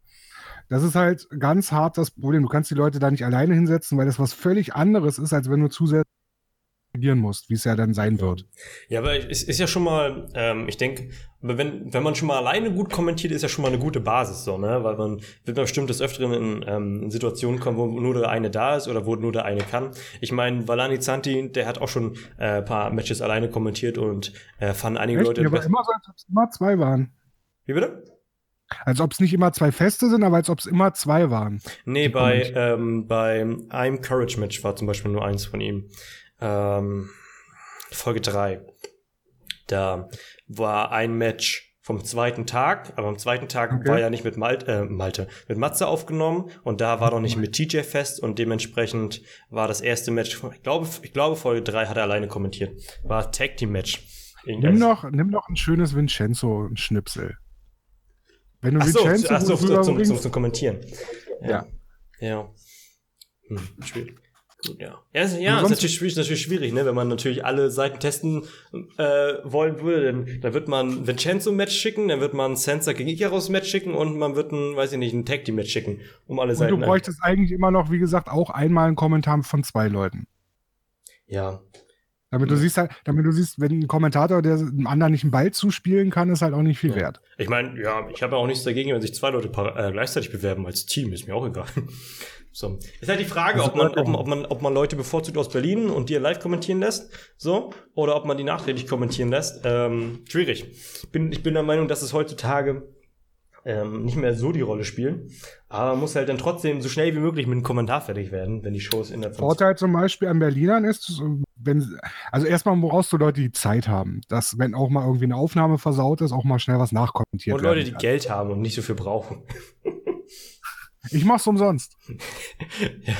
[SPEAKER 3] Das ist halt ganz hart das Problem. Du kannst die Leute da nicht alleine hinsetzen, weil das was völlig anderes ist, als wenn du zusätzlich reagieren musst, wie es ja dann sein wird.
[SPEAKER 1] Ja, aber es ist ja schon mal, ähm, ich denke, wenn, wenn man schon mal alleine gut kommentiert, ist ja schon mal eine gute Basis, so, ne? Weil man wird man bestimmt des Öfteren in, ähm, in Situationen kommen, wo nur der eine da ist oder wo nur der eine kann. Ich meine, Valani Zanti, der hat auch schon äh, ein paar Matches alleine kommentiert und äh, fanden einige
[SPEAKER 3] Echt?
[SPEAKER 1] Leute.
[SPEAKER 3] Ja, aber
[SPEAKER 1] best-
[SPEAKER 3] immer so, als ob es immer zwei waren.
[SPEAKER 1] Wie bitte?
[SPEAKER 3] Als ob es nicht immer zwei Feste sind, aber als ob es immer zwei waren.
[SPEAKER 1] Nee,
[SPEAKER 3] Die
[SPEAKER 1] bei,
[SPEAKER 3] kommentieren.
[SPEAKER 1] ähm, bei I'm Courage Match war zum Beispiel nur eins von ihm. Ähm, Folge drei. Da war ein Match vom zweiten Tag, aber am zweiten Tag
[SPEAKER 3] Okay.
[SPEAKER 1] war ja nicht mit Mal äh, Malte, mit Matze aufgenommen und da war doch nicht mit T J fest und dementsprechend war das erste Match, von- ich glaube, ich glaube Folge drei hat er alleine kommentiert. War Tag Team Match.
[SPEAKER 3] Nimm doch, nimm doch ein schönes Vincenzo-Schnipsel. Wenn du
[SPEAKER 1] Ach so,
[SPEAKER 3] Vincenzo
[SPEAKER 1] ach so,
[SPEAKER 3] gut
[SPEAKER 1] zum, zum,
[SPEAKER 3] rüberbringst-
[SPEAKER 1] zum Kommentieren.
[SPEAKER 3] Ja.
[SPEAKER 1] Ja. Hm, schwierig. Gut, ja. Ja, ist, ja,
[SPEAKER 3] Und
[SPEAKER 1] ist
[SPEAKER 3] sonst-
[SPEAKER 1] natürlich, schwierig- ist natürlich schwierig, ne? Wenn man natürlich alle Seiten testen äh, wollen würde, dann, dann wird man ein Vincenzo-Match schicken, dann wird man ein Sansa gegen Ikaros-Match schicken und man wird ein, weiß ich nicht, ein Tag-Team-Match schicken, um alle
[SPEAKER 3] Und
[SPEAKER 1] Seiten.
[SPEAKER 3] du bräuchtest eigentlich immer noch, wie gesagt, auch einmal einen Kommentar von zwei Leuten.
[SPEAKER 1] Ja.
[SPEAKER 3] Damit du
[SPEAKER 1] Ja.
[SPEAKER 3] siehst halt, damit du siehst, wenn ein Kommentator, der einem anderen nicht einen Ball zuspielen kann, ist halt auch nicht viel
[SPEAKER 1] Ja.
[SPEAKER 3] wert.
[SPEAKER 1] Ich meine, ja, ich habe ja auch nichts dagegen, wenn sich zwei Leute par- äh, gleichzeitig bewerben als Team, ist mir auch egal. So. Ist halt die Frage,
[SPEAKER 3] Das
[SPEAKER 1] ob man,
[SPEAKER 3] ist
[SPEAKER 1] ob man, ob man, ob man Leute bevorzugt aus Berlin und die live kommentieren lässt, so, oder ob man die nachträglich kommentieren lässt. Ähm, schwierig. Ich bin, ich bin der Meinung, dass es heutzutage ähm, nicht mehr so die Rolle spielen, aber man muss halt dann trotzdem so schnell wie möglich mit einem Kommentar fertig werden, wenn die Shows in der
[SPEAKER 3] Vorteil zum Beispiel an Berlinern ist, wenn, also erstmal brauchst du Leute, die Zeit haben, dass, wenn auch mal irgendwie eine Aufnahme versaut ist, auch mal schnell was nachkommentiert
[SPEAKER 1] und Leute, die
[SPEAKER 3] werden kann.
[SPEAKER 1] Geld haben und nicht so viel brauchen.
[SPEAKER 3] Ich mach's umsonst.
[SPEAKER 1] Ja.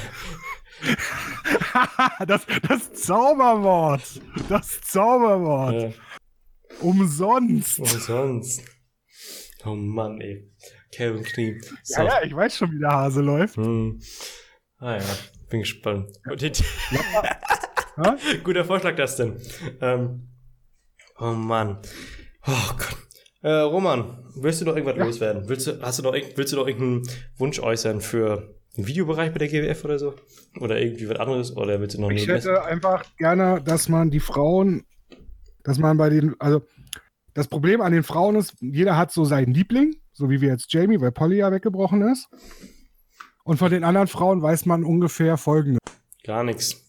[SPEAKER 3] das, das Zauberwort. Das Zauberwort.
[SPEAKER 1] Äh,
[SPEAKER 3] Umsonst.
[SPEAKER 1] umsonst. Oh Mann, ey. Kevin Knie. So.
[SPEAKER 3] Ja, ja, ich weiß schon, wie der Hase läuft.
[SPEAKER 1] Hm. Ah ja, bin gespannt. Gut,
[SPEAKER 3] Ja?
[SPEAKER 1] guter Vorschlag, das denn. Ähm, oh Mann. Oh Gott. Äh, Roman, willst du noch irgendwas
[SPEAKER 3] Ja.
[SPEAKER 1] loswerden? Willst du, hast du noch, irg- willst du noch irgendeinen Wunsch äußern für den Videobereich bei der G W F oder so? Oder irgendwie was anderes? Oder willst du noch
[SPEAKER 3] Ich
[SPEAKER 1] eine
[SPEAKER 3] hätte einfach gerne, dass man die Frauen, dass man bei den, also das Problem an den Frauen ist, jeder hat so seinen Liebling, so wie wir jetzt Jamie, weil Polly ja weggebrochen ist. Und von den anderen Frauen weiß man ungefähr Folgendes.
[SPEAKER 1] Gar nichts.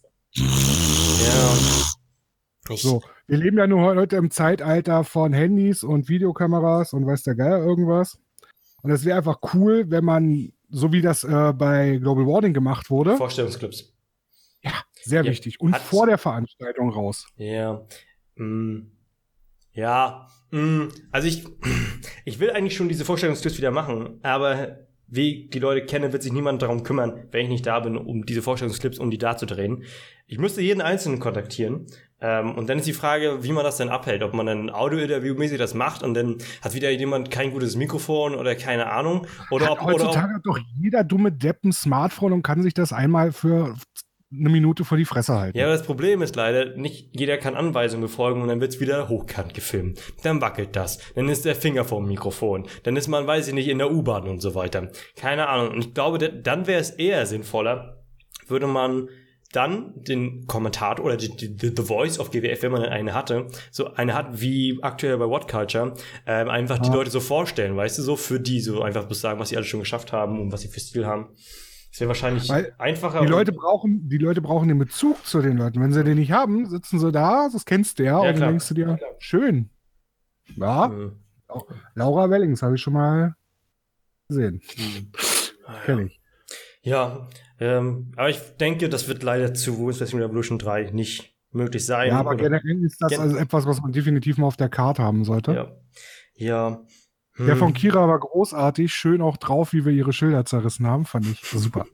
[SPEAKER 1] Ja. Ich,
[SPEAKER 3] So, wir leben ja nur heute im Zeitalter von Handys und Videokameras und weiß der Geier irgendwas. Und es wäre einfach cool, wenn man, so wie das äh, bei Global Warning gemacht wurde,
[SPEAKER 1] Vorstellungsclips.
[SPEAKER 3] sehr
[SPEAKER 1] Ja,
[SPEAKER 3] wichtig, und
[SPEAKER 1] hat-
[SPEAKER 3] vor der Veranstaltung raus.
[SPEAKER 1] Ja. Mm. Ja. Mm. Also ich, ich will eigentlich schon diese Vorstellungsclips wieder machen, aber wie ich die Leute kenne, wird sich niemand darum kümmern, wenn ich nicht da bin, um diese Vorstellungsclips, um die da zu drehen. Ich müsste jeden Einzelnen kontaktieren. Ähm, und dann ist die Frage, wie man das denn abhält. Ob man dann Audio-Interview-mäßig das macht und dann hat wieder jemand kein gutes Mikrofon oder keine Ahnung. Oder
[SPEAKER 3] Hat
[SPEAKER 1] ob, oder ob
[SPEAKER 3] heutzutage hat doch jeder dumme Depp ein Smartphone und kann sich das einmal für eine Minute vor die Fresse halten.
[SPEAKER 1] Ja, aber das Problem ist leider, nicht jeder kann Anweisungen befolgen und dann wird's wieder hochkant gefilmt. Dann wackelt das. Dann ist der Finger vorm Mikrofon. Dann ist man, weiß ich nicht, in der U-Bahn und so weiter. Keine Ahnung. Und ich glaube, da- dann wäre es eher sinnvoller, würde man dann den Kommentator oder die, die, die The Voice of G W F, wenn man denn eine hatte, so eine hat wie aktuell bei What Culture, ähm, einfach die
[SPEAKER 3] Ja.
[SPEAKER 1] Leute so vorstellen, weißt du, so für die, so einfach bloß sagen, was sie alles schon geschafft haben und was sie für Stil haben. Das wäre wahrscheinlich
[SPEAKER 3] Weil
[SPEAKER 1] einfacher.
[SPEAKER 3] Die
[SPEAKER 1] und-
[SPEAKER 3] Leute brauchen, die Leute brauchen den Bezug zu den Leuten. Wenn sie den nicht haben, sitzen sie da, das kennst du ja,
[SPEAKER 1] Ja,
[SPEAKER 3] und dann
[SPEAKER 1] klar.
[SPEAKER 3] denkst du dir, schön. Ja,
[SPEAKER 1] Hm.
[SPEAKER 3] Laura Wellings habe ich schon mal gesehen.
[SPEAKER 1] Hm. Ah, ja.
[SPEAKER 3] Kenn ich.
[SPEAKER 1] Ja, ähm, aber ich denke, das wird leider zu Wrestling Revolution drei nicht möglich sein.
[SPEAKER 3] Ja, aber
[SPEAKER 1] oder-
[SPEAKER 3] generell ist das
[SPEAKER 1] Gen-
[SPEAKER 3] also etwas, was man definitiv mal auf der Karte haben sollte.
[SPEAKER 1] Ja. Ja.
[SPEAKER 3] Der
[SPEAKER 1] Hm.
[SPEAKER 3] von Kira war großartig, schön auch drauf, wie wir ihre Schilder zerrissen haben, fand ich super.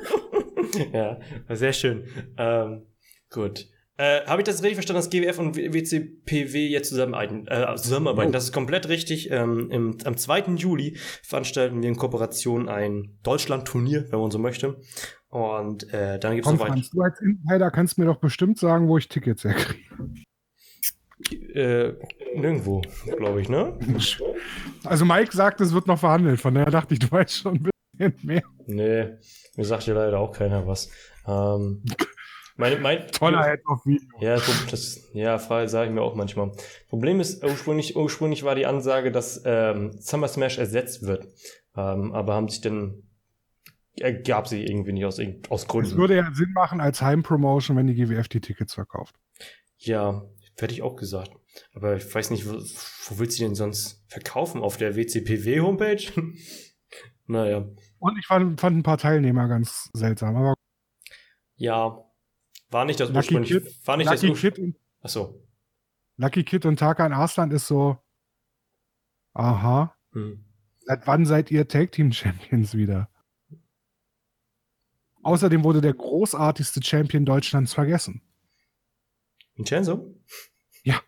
[SPEAKER 1] Ja, sehr schön. Ähm, gut. Äh, Habe ich das richtig verstanden, dass G W F und W C P W jetzt zusammenarbeiten? Äh, zusammenarbeiten?
[SPEAKER 3] Jo.
[SPEAKER 1] Das ist komplett richtig. Ähm, im, am zweiten Juli veranstalten wir in Kooperation ein Deutschland-Turnier, wenn man so möchte. Und äh, dann gibt es
[SPEAKER 3] Komm,
[SPEAKER 1] noch weit-
[SPEAKER 3] Franz, du als Insider kannst mir doch bestimmt sagen, wo ich Tickets herkriege.
[SPEAKER 1] äh, nirgendwo, glaube ich, ne?
[SPEAKER 3] Also Mike sagt, es wird noch verhandelt, von daher dachte ich, du weißt schon ein bisschen mehr.
[SPEAKER 1] Nee, mir sagt ja leider auch keiner was. Ähm, mein, mein,
[SPEAKER 3] Toller Head of Video.
[SPEAKER 1] Ja, das, das, ja, Frage sage ich mir auch manchmal. Problem ist, ursprünglich, ursprünglich war die Ansage, dass ähm, Summer Smash ersetzt wird. Ähm, aber haben sich dann, ergab sie irgendwie nicht aus, irgend- aus
[SPEAKER 3] Es
[SPEAKER 1] Gründen.
[SPEAKER 3] würde ja Sinn machen als Heimpromotion, wenn die G W F die Tickets verkauft.
[SPEAKER 1] Ja, hätte ich auch gesagt. Aber ich weiß nicht, wo, wo willst du denn sonst verkaufen? Auf der W C P W-Homepage? Naja,
[SPEAKER 3] Und ich fand, fand ein paar Teilnehmer ganz seltsam. Aber
[SPEAKER 1] ja. War nicht das
[SPEAKER 3] Lucky
[SPEAKER 1] ursprünglich.
[SPEAKER 3] Kid-
[SPEAKER 1] War nicht
[SPEAKER 3] Lucky
[SPEAKER 1] das ursprünglich.
[SPEAKER 3] Kid, und,
[SPEAKER 1] Achso.
[SPEAKER 3] Lucky Kid und Tarkan Arslan ist so, aha,
[SPEAKER 1] Hm.
[SPEAKER 3] seit wann seid ihr Tag Team Champions wieder? Außerdem wurde der großartigste Champion Deutschlands vergessen.
[SPEAKER 1] Vincenzo?
[SPEAKER 3] Ja.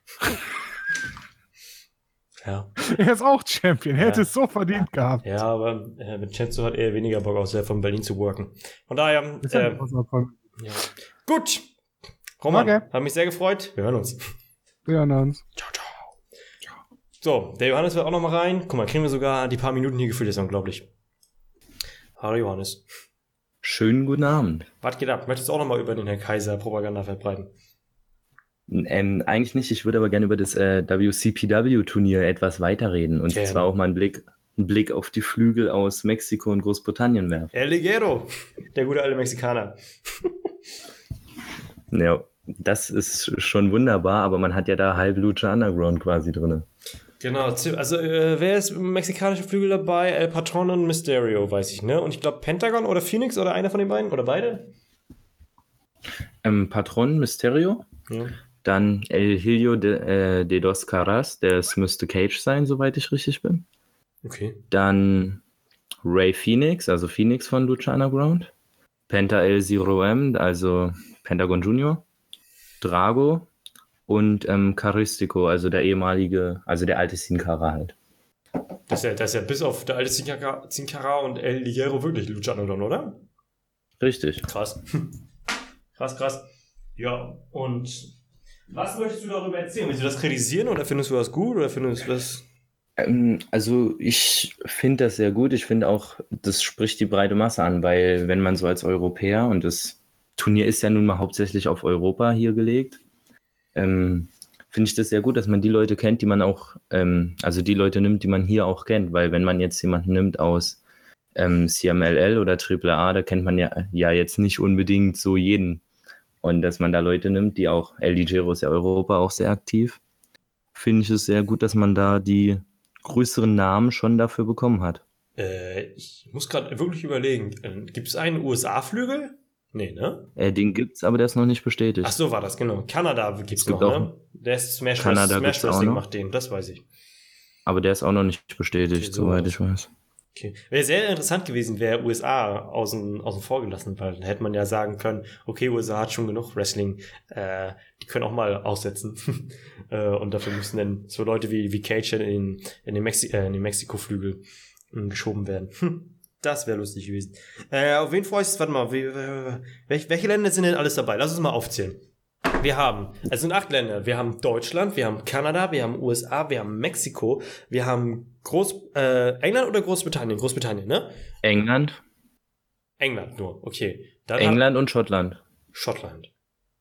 [SPEAKER 1] Ja.
[SPEAKER 3] Er ist auch Champion, er
[SPEAKER 1] Ja.
[SPEAKER 3] hätte es so verdient gehabt.
[SPEAKER 1] Ja, aber äh, Vincenzo hat eher weniger Bock, außer von Berlin zu worken. Von daher,
[SPEAKER 3] Ist ja
[SPEAKER 1] äh,
[SPEAKER 3] was davon.
[SPEAKER 1] ja. Gut. Roman,
[SPEAKER 3] Okay.
[SPEAKER 1] hat mich sehr gefreut. Wir hören uns.
[SPEAKER 3] Wir hören uns.
[SPEAKER 1] Ciao, ciao. So, der Johannes wird auch noch mal rein. Guck mal, kriegen wir sogar die paar Minuten hier gefüllt. Das ist unglaublich. Hallo Johannes.
[SPEAKER 2] Schönen guten Abend.
[SPEAKER 1] Was geht ab? Möchtest du auch noch mal über den Herrn Kaiser Propaganda verbreiten?
[SPEAKER 2] Ähm, eigentlich nicht, ich würde aber gerne über das äh, W C P W-Turnier etwas weiterreden und
[SPEAKER 1] Gerne.
[SPEAKER 2] zwar auch mal einen Blick, einen Blick auf die Flügel aus Mexiko und Großbritannien werfen.
[SPEAKER 1] El Ligero, der gute alte Mexikaner.
[SPEAKER 2] Ja, das ist schon wunderbar, aber man hat ja da halb Lucha Underground quasi drin.
[SPEAKER 1] Genau, also äh, wer ist im mexikanischen Flügel dabei? El Patron und Mysterio, weiß ich, ne? Und ich glaube Pentagon oder Phoenix oder einer von den beiden oder beide?
[SPEAKER 2] Ähm, Patron Mysterio,
[SPEAKER 1] Ja.
[SPEAKER 2] dann El Hijo de, äh, de Dos Caras, das müsste Cage sein, soweit ich richtig bin.
[SPEAKER 1] Okay.
[SPEAKER 2] Dann Ray Phoenix, also Phoenix von Lucha Underground. Penta El Zero M, also Pentagon Junior. Drago und ähm, Caristico, also der ehemalige, also der alte Sin Cara halt.
[SPEAKER 1] Das ist ja, das ist ja bis auf der alte Sin Cara Sin Cara und El Ligero wirklich Lucha Underground, oder?
[SPEAKER 2] Richtig.
[SPEAKER 1] Krass. Krass, krass. Ja, und was möchtest du darüber erzählen? Willst du das kritisieren oder findest du das gut oder findest du das...
[SPEAKER 2] Ähm, also ich finde das sehr gut. Ich finde auch, das spricht die breite Masse an, weil wenn man so als Europäer, und das Turnier ist ja nun mal hauptsächlich auf Europa hier gelegt, ähm, finde ich das sehr gut, dass man die Leute kennt, die man auch, ähm, also die Leute nimmt, die man hier auch kennt, weil wenn man jetzt jemanden nimmt aus ähm, C M L L oder Triple A, da kennt man ja, ja jetzt nicht unbedingt so jeden. Und dass man da Leute nimmt, die auch, El Ligero ist ja Europa auch sehr aktiv, finde ich es sehr gut, dass man da die größeren Namen schon dafür bekommen hat.
[SPEAKER 1] Äh, ich muss gerade wirklich überlegen, äh, gibt es einen U S A-Flügel? Nee, ne?
[SPEAKER 2] Äh, den gibt's, aber der ist noch nicht bestätigt.
[SPEAKER 1] Ach so war das, genau. Kanada gibt's
[SPEAKER 2] Es gibt
[SPEAKER 1] noch,
[SPEAKER 2] auch-
[SPEAKER 1] ne? Der ist Smash,
[SPEAKER 2] Kanada
[SPEAKER 1] Smash
[SPEAKER 2] gibt's auch
[SPEAKER 1] Wrestling
[SPEAKER 2] noch.
[SPEAKER 1] macht den, das weiß ich.
[SPEAKER 2] Aber der ist auch noch nicht bestätigt,
[SPEAKER 1] Okay, so
[SPEAKER 2] soweit
[SPEAKER 1] was.
[SPEAKER 2] ich weiß.
[SPEAKER 1] Okay. Wäre sehr interessant gewesen, wäre U S A außen, außen vor gelassen, weil dann hätte man ja sagen können, okay, U S A hat schon genug Wrestling, äh, die können auch mal aussetzen. äh, und dafür müssen dann so Leute wie, wie Cage in den, in den, Mexi äh, in den Mexiko-Flügel äh, geschoben werden. Hm, das wäre lustig gewesen. Äh, auf wen freust du? Warte mal, wie, äh, welche, welche Länder sind denn alles dabei? Lass uns mal aufzählen. Wir haben, es sind acht Länder. Wir haben Deutschland, wir haben Kanada, wir haben U S A, wir haben Mexiko, wir haben Groß, äh, England oder Großbritannien? Großbritannien, ne?
[SPEAKER 2] England,
[SPEAKER 1] England nur, okay. Dann
[SPEAKER 2] England und Schottland.
[SPEAKER 1] Hat Schottland.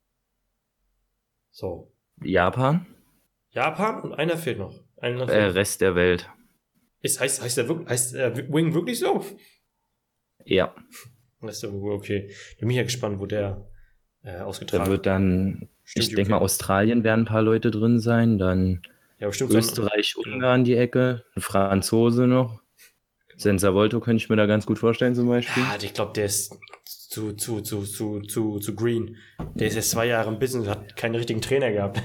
[SPEAKER 1] So.
[SPEAKER 2] Japan,
[SPEAKER 1] Japan und einer fehlt noch. Einer
[SPEAKER 2] äh,
[SPEAKER 1] fehlt.
[SPEAKER 2] Rest der Welt.
[SPEAKER 1] Ist, heißt, heißt der wirklich, heißt äh, Wing wirklich so?
[SPEAKER 2] Ja,
[SPEAKER 1] Das ist irgendwo okay. Ich bin ja gespannt, wo der äh,
[SPEAKER 2] da
[SPEAKER 1] ausgetragen
[SPEAKER 2] wird dann,
[SPEAKER 1] Stimmt,
[SPEAKER 2] ich denke mal,
[SPEAKER 1] okay.
[SPEAKER 2] Australien werden ein paar Leute drin sein, dann
[SPEAKER 1] Ja, bestimmt. so ein-
[SPEAKER 2] Österreich, Ungarn die Ecke, ein Franzose noch. Senza Volto könnte ich mir da ganz gut vorstellen zum Beispiel.
[SPEAKER 1] Ja, ich glaube, der ist zu, zu, zu, zu, zu, zu green. Der ist jetzt zwei Jahre im Business, hat keinen richtigen Trainer gehabt.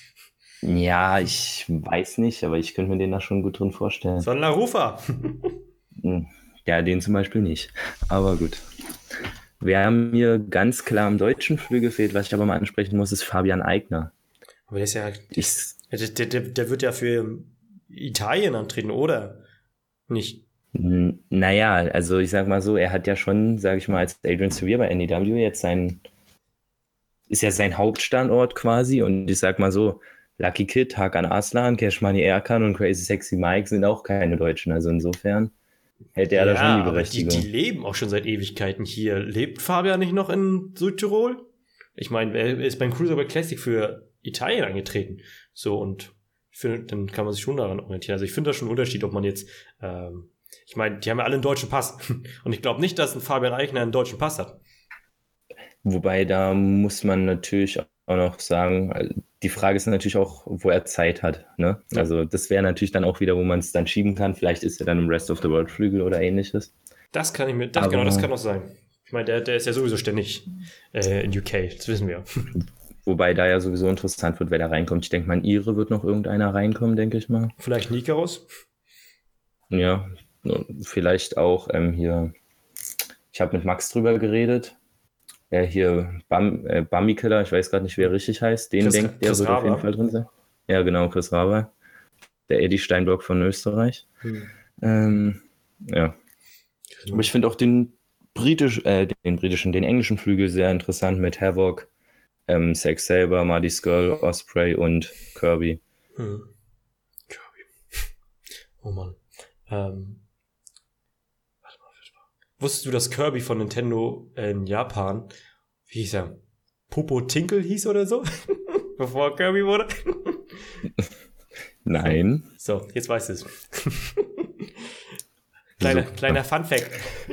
[SPEAKER 2] Ja, ich weiß nicht, aber ich könnte mir den da schon gut drin vorstellen.
[SPEAKER 1] Sondern Rufa.
[SPEAKER 2] Hm, Ja, den zum Beispiel nicht. Aber gut. Wer mir ganz klar am deutschen Flügel fehlt, was ich aber mal ansprechen muss, ist Fabian Eigner.
[SPEAKER 1] Aber der ist ja,
[SPEAKER 2] Ich,
[SPEAKER 1] der, der, der wird ja für Italien antreten, oder? Nicht.
[SPEAKER 2] n- naja, also ich sag mal so, er hat ja schon, sag ich mal, als Adrian Sevier bei N E W jetzt sein, ist ja sein Hauptstandort quasi und ich sag mal so, Lucky Kid, Hakan Aslan, Cashmani Erkan und Crazy Sexy Mike sind auch keine Deutschen, also insofern hätte er da schon die
[SPEAKER 1] aber die,
[SPEAKER 2] Berechtigung.
[SPEAKER 1] die leben auch schon seit Ewigkeiten hier. Lebt Fabian nicht noch in Südtirol? Ich meine, er ist beim Cruiserweight Classic für Italien angetreten. So, und ich finde, dann kann man sich schon daran orientieren. Also ich finde das schon ein Unterschied, ob man jetzt, ähm, ich meine, die haben ja alle einen deutschen Pass. Und ich glaube nicht, dass ein Fabian Eigner einen deutschen Pass hat.
[SPEAKER 2] Wobei, da muss man natürlich auch noch sagen, also die Frage ist natürlich auch, wo er Zeit hat. Ne?
[SPEAKER 1] Ja.
[SPEAKER 2] Also das wäre natürlich dann auch wieder, wo man es dann schieben kann. Vielleicht ist er dann im Rest of the World Flügel oder ähnliches.
[SPEAKER 1] Das kann ich mir, das,
[SPEAKER 2] Aber-
[SPEAKER 1] genau, das kann auch sein. Ich meine, der, der ist ja sowieso ständig äh, in U K, das wissen wir.
[SPEAKER 2] Wobei da ja sowieso interessant wird, wer da reinkommt. Ich denke mal, in Ihre wird noch irgendeiner reinkommen, denke ich mal.
[SPEAKER 1] Vielleicht Nikaros?
[SPEAKER 2] Ja, vielleicht auch ähm, hier, ich habe mit Max drüber geredet. Ja, hier Bam, äh, Bambi Killer, ich weiß gerade nicht, wie er richtig heißt. Den
[SPEAKER 1] Chris-
[SPEAKER 2] denkt, der
[SPEAKER 1] Chris
[SPEAKER 2] wird auf jeden
[SPEAKER 1] Raber.
[SPEAKER 2] Fall drin sein. Ja, genau, Chris Raber. Der Eddie Steinbock von Österreich.
[SPEAKER 1] Hm.
[SPEAKER 2] Ähm, ja. Aber ich finde auch den britisch, äh, den britischen, den englischen Flügel sehr interessant mit Havoc, ähm, Zack Sabre, Marty Skrull, Osprey und Kirby.
[SPEAKER 1] Hm. Kirby. Oh Mann. Ähm. Warte mal, warte mal. Wusstest du, dass Kirby von Nintendo in Japan, wie hieß er? Popo Tinkle hieß oder so? Bevor er Kirby wurde?
[SPEAKER 2] Nein.
[SPEAKER 1] So, jetzt weißt du es. kleiner,
[SPEAKER 2] So.
[SPEAKER 1] kleiner Fun-Fact.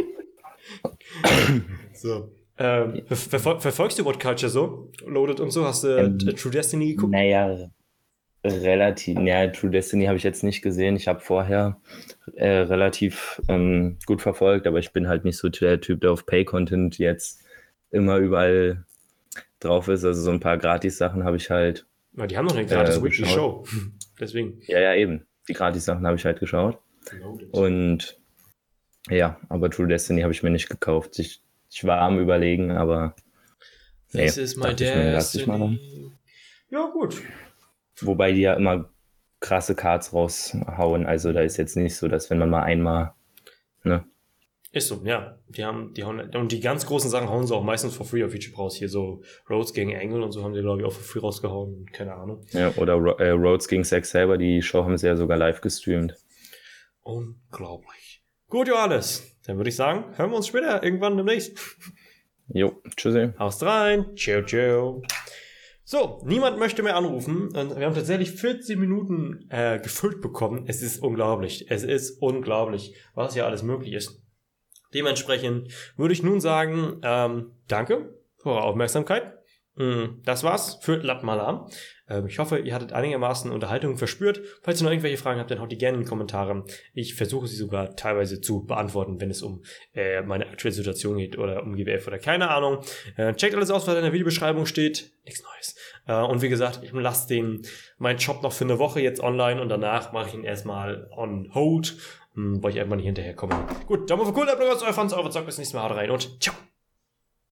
[SPEAKER 1] so. Ähm, ver verfol verfolgst du What Culture so? Loaded und so? Hast du
[SPEAKER 2] Ähm,
[SPEAKER 1] äh, True Destiny geguckt?
[SPEAKER 2] Naja, relativ, ja, True Destiny habe ich jetzt nicht gesehen. Ich habe vorher äh, relativ ähm, gut verfolgt, aber ich bin halt nicht so der Typ, der auf Pay-Content jetzt immer überall drauf ist. Also so ein paar Gratis-Sachen habe ich halt,
[SPEAKER 1] Na, die haben noch eine gratis
[SPEAKER 2] äh,
[SPEAKER 1] Weekly
[SPEAKER 2] geschaut.
[SPEAKER 1] Show. Deswegen.
[SPEAKER 2] ja, ja, eben. Die Gratis-Sachen habe ich halt geschaut. Und ja, aber True Destiny habe ich mir nicht gekauft. Ich, ich war am Überlegen, aber nee,
[SPEAKER 1] This is my
[SPEAKER 2] dachte ich mir, lass ich mal dann.
[SPEAKER 1] destiny. Ja, gut.
[SPEAKER 2] Wobei die ja immer krasse Cards raushauen. Also da ist jetzt nicht so, dass wenn man mal einmal, ne?
[SPEAKER 1] Ist so, ja. Die haben, die hauen, und die ganz großen Sachen hauen sie auch meistens for free auf YouTube raus. Hier so Rhodes gegen Angle und so haben die, glaube ich, auch for free rausgehauen. Keine Ahnung.
[SPEAKER 2] Ja, oder Ro- äh, Rhodes gegen Zack Sabre, die Show haben sie ja sogar live gestreamt.
[SPEAKER 1] Unglaublich. Gut, Johannes. Dann würde ich sagen, hören wir uns später irgendwann demnächst.
[SPEAKER 2] Jo, tschüssi.
[SPEAKER 1] Haust rein. Ciao, ciao. So, niemand möchte mehr anrufen. Und wir haben tatsächlich vierzehn Minuten äh, gefüllt bekommen. Es ist unglaublich. Es ist unglaublich, was hier alles möglich ist. Dementsprechend würde ich nun sagen, ähm, danke für eure Aufmerksamkeit. Das war's für Lappmalam. Ich hoffe, ihr hattet einigermaßen Unterhaltung verspürt. Falls ihr noch irgendwelche Fragen habt, dann haut die gerne in die Kommentare. Ich versuche sie sogar teilweise zu beantworten, wenn es um äh, meine aktuelle Situation geht oder um G W F oder keine Ahnung. Äh, checkt alles aus, was in der Videobeschreibung steht. Nichts Neues. Äh, und wie gesagt, ich lasse den meinen Shop noch für eine Woche jetzt online und danach mache ich ihn erstmal on hold, mh, weil ich einfach nicht hinterherkomme. Gut, Daumen auf cool, euer Franz, euer Zock, bis nächstes Mal, haut rein und ciao.